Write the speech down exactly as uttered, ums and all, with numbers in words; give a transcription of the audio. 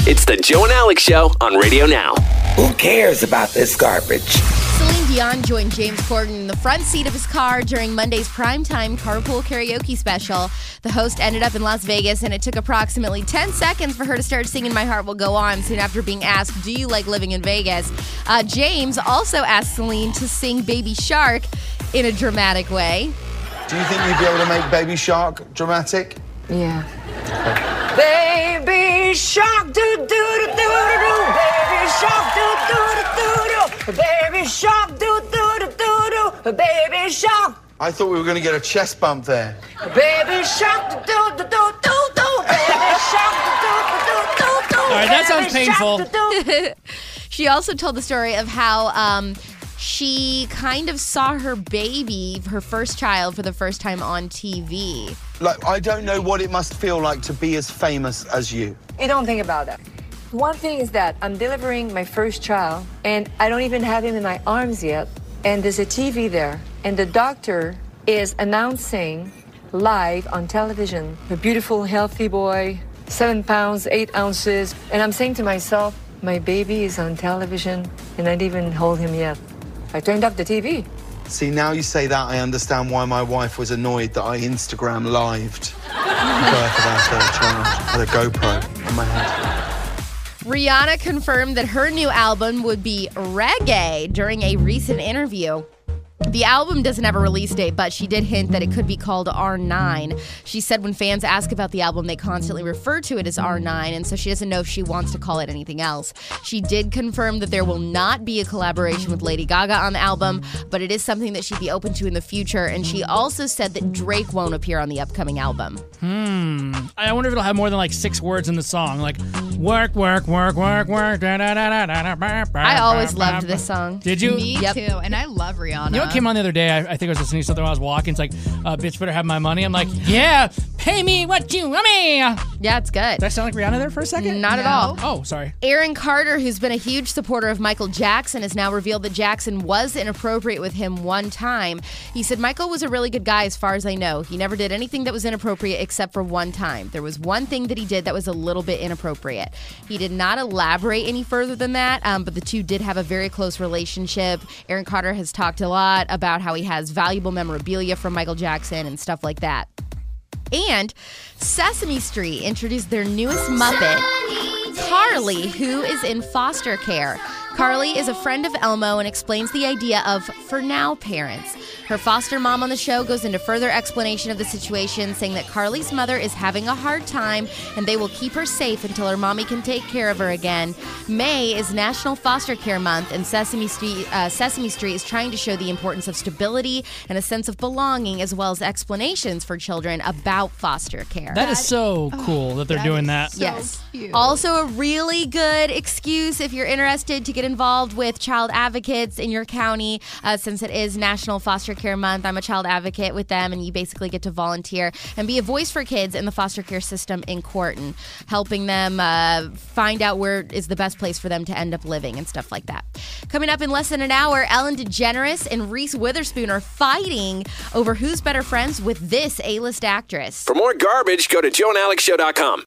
It's the Joe and Alex Show on Radio Now. Who cares about this garbage? Celine Dion joined James Corden in the front seat of his car during Monday's primetime carpool karaoke special. The host ended up in Las Vegas, and it took approximately ten seconds for her to start singing My Heart Will Go On soon after being asked, do you like living in Vegas? Uh, James also asked Celine to sing Baby Shark in a dramatic way. Do you think you'd be able to make Baby Shark dramatic? Yeah. Baby Shark, do do do do do do. Baby Shark, do do do do do. Baby Shark, do do do do do. Baby Shark. I thought we were going to get a chest bump there. Baby Shark, do do do do do. Baby Shark, do do do do do. All right, that sounds painful. She also told the story of how um, she kind of saw her baby, her first child, for the first time on T V. Like, I don't know what it must feel like to be as famous as you. You don't think about that. One thing is that I'm delivering my first child, and I don't even have him in my arms yet. And there's a T V there, and the doctor is announcing live on television, a beautiful, healthy boy, seven pounds, eight ounces. And I'm saying to myself, my baby is on television, and I didn't even hold him yet. I turned up the T V. See, now you say that, I understand why my wife was annoyed that I Instagram lived the birth of our third child. I had a GoPro on my head. Rihanna confirmed that her new album would be reggae during a recent interview. The album doesn't have a release date, but she did hint that it could be called R nine. She said when fans ask about the album, they constantly refer to it as R nine, and so she doesn't know if she wants to call it anything else. She did confirm that there will not be a collaboration with Lady Gaga on the album, but it is something that she'd be open to in the future, and she also said that Drake won't appear on the upcoming album. Hmm. I wonder if it'll have more than like six words in the song, like work, work, work, work, work. Da, da, da, da, da, I always loved this song. Did you? Me Yep. too, and I love Rihanna. You know what came on the other day? I, I think I was listening to something while I was walking. It's like, uh, bitch better have my money. I'm like, yeah, pay me what you want me. Yeah, it's good. Did I sound like Rihanna there for a second? Not at No. all. Oh, sorry. Aaron Carter, who's been a huge supporter of Michael Jackson, has now revealed that Jackson was inappropriate with him one time. He said, Michael was a really good guy as far as I know. He never did anything that was inappropriate except for one time. There was one thing that he did that was a little bit inappropriate. He did not elaborate any further than that, um, but the two did have a very close relationship. Aaron Carter has talked a lot about how he has valuable memorabilia from Michael Jackson and stuff like that. And Sesame Street introduced their newest Muppet, Carly, who is in foster care. Carly is a friend of Elmo and explains the idea of for now parents. Her foster mom on the show goes into further explanation of the situation, saying that Carly's mother is having a hard time and they will keep her safe until her mommy can take care of her again. May is National Foster Care Month, and Sesame Street, uh, Sesame Street is trying to show the importance of stability and a sense of belonging, as well as explanations for children about foster care. That is so cool that they're that doing is that. so Yes. cute. Also, a really good excuse if you're interested to get involved with child advocates in your county, uh, since it is National Foster Care Month. I'm a child advocate with them, and you basically get to volunteer and be a voice for kids in the foster care system in Corton, helping them uh, find out where is the best place for them to end up living and stuff like that. Coming up in less than an hour, Ellen DeGeneres and Reese Witherspoon are fighting over who's better friends with this A-list actress. For more garbage, go to joe and alex show dot com.